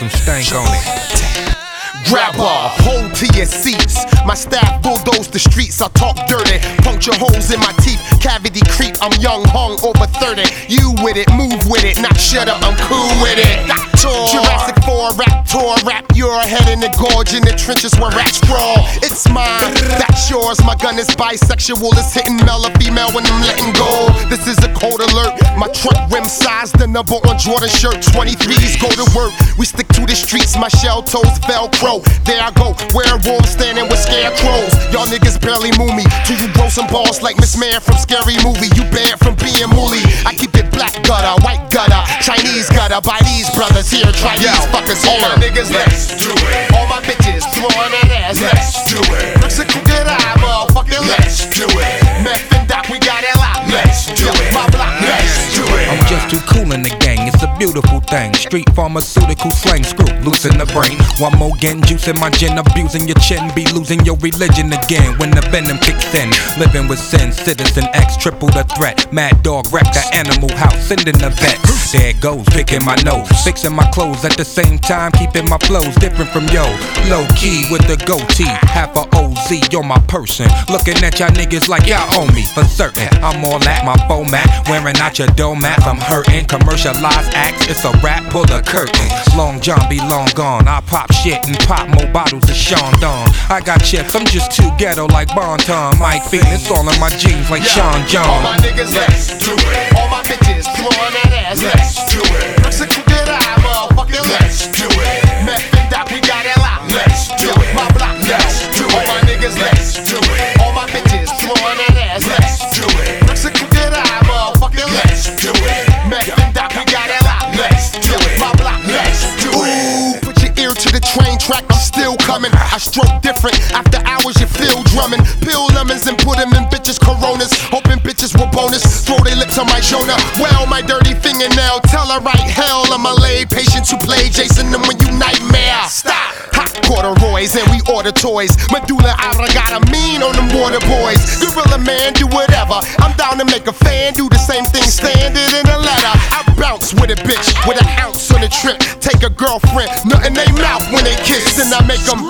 some stank on it. Grab hold to your seats. My staff bulldoze the streets. I talk dirty, puncture holes in my teeth, cavity creep. I'm young, hung, over 30. You with it, move with it, not shut up. I'm cool with it. Jurassic 4 rap tour, rap your head in the gorge in the trenches where rats crawl. It's mine, that's yours. My gun is bisexual. It's hitting male or female when I'm letting go. This is a code alert. My truck rim size, the number on Jordan shirt. 23s go to work. We stick to the streets. My shell toes Velcro. There I go, werewolves standing with scarecrows. Y'all niggas barely move me. Till you blow some balls like Miss Mare from Scary Movie. You banned from being mooly. I keep it black gutter, white gutter, Chinese gutter. By these brothers here, try these fuckers here. All my niggas, let's do it. All my bitches throwing that ass, let's do it. Bricks and good eye, motherfucker, let's do it. Meth and Doc, we got it locked, let's do it. My block, let's do it. I'm just too cool in the gang, it's a beautiful thing. Street pharmaceutical slang, screw loose in the brain. One more getting juice in my gin, abusing your chin, be losing your religion again when the venom kicks in. Living with sin, Citizen X, triple the threat. Mad dog wreck the animal house, sending the vet. There it goes, picking my nose, fixing my clothes at the same time, keeping my flows different from yo. Low key with the goatee, half a OZ, you're my person. Looking at y'all niggas like y'all owe me for certain. I'm all at my format, wearing out your doormat. I'm hurting, commercialized acts, it's a rap, pull the curtain. Long John be long gone, I pop shit and pop more bottles of Sean Don. I got chips, I'm just too ghetto like Bon Ton. Mike Fiend, it's all in my jeans like Sean John. All my niggas, let's do it. All my bitches throwing that ass, let's do it. Bricks and good eye, motherfucker, let's do it. Meth and Doc, we got it locked, let's do it. My block, let's do it. All my niggas, let's do it. All my bitches throwing that ass, let's do it. Bricks and good eye, motherfucker, let's do it. Meth and Doc, we got it locked, let's do it. My block, let's do it. Ooh, put your ear to the train track, I'm still coming. I stroke different, after hours you feel drumming. Peel lemons and put them in bitches' coronas. Hoping bitches will bonus, throw their lips on my Jonah. Well, my dirty fingernail, tell her right hell. I'm a lay patient who play Jason and when you nightmare. Stop! Hot corduroys and we order toys. Medulla oblongata, mean on them water boys. Gorilla man, do whatever. I'm down to make a fan do the same thing standard in a letter. I bounce with a bitch with an ounce on the trip. Take a girlfriend, nut in they mouth when they kiss, and I make them.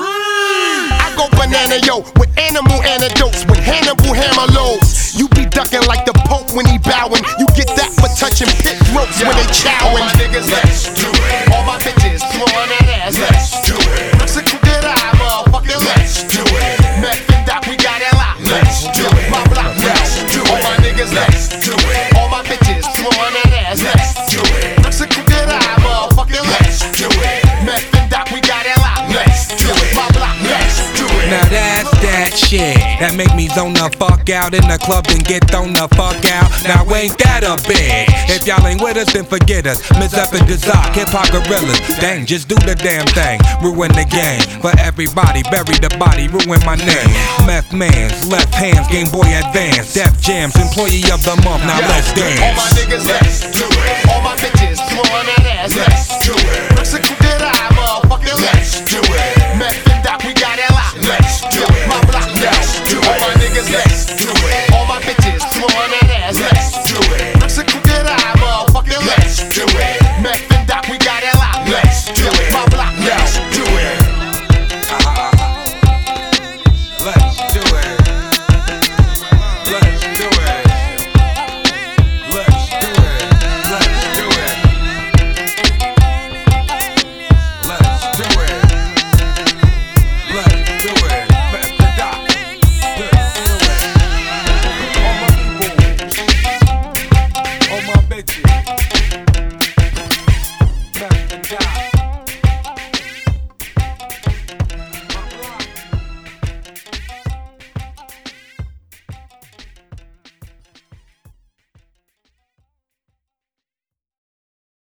I go banana yo with animal antidotes with Hannibal hammer loads. You be ducking like the Pope when he bowing. You get that for touching pit ropes when they All chowing. my niggas, let's do it. All my bitches throwing that ass, let's do it. Bricks and good eye, motherfucker, let's do it. Meth and Doc, we got it locked, let's do it. My block, let's do it. All my niggas, let's do it. All my bitches throwing that ass, let's do it. Bricks and good eye, motherfucker, let's do it. Meth and Doc, we got it locked, let's do it. My block, let's do it. Now that's that shit that make me zone the fuck out in the club and get thrown the fuck out. Now ain't that a big? If y'all ain't with us, then forget us. Miss Up and Dazak, hip hop gorillas. Dang, just do the damn thing. Ruin the game for everybody. Bury the body, ruin my name. Meth Man's left hands, Game Boy Advance. Def Jams, employee of the month. Now let's dance. All my niggas, let's do it. All my bitches throwing that ass, let's do it. Bricks and good eye, motherfucker, let's do it. Meth and Doc, we got it locked, let's do it. My block, let's do it. All my niggas, let's do it.